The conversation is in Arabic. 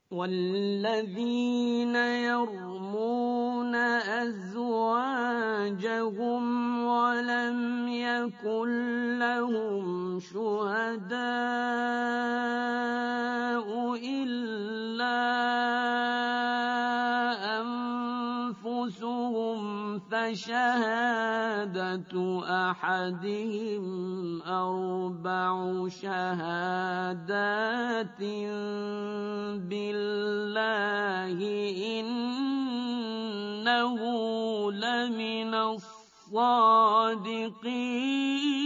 والذين يرمون أزواجهم ولم يكن لهم شهداء إلا أنفسهم فشهادة أحدهم أربع شهادات بالله إنه لمن الصادقين.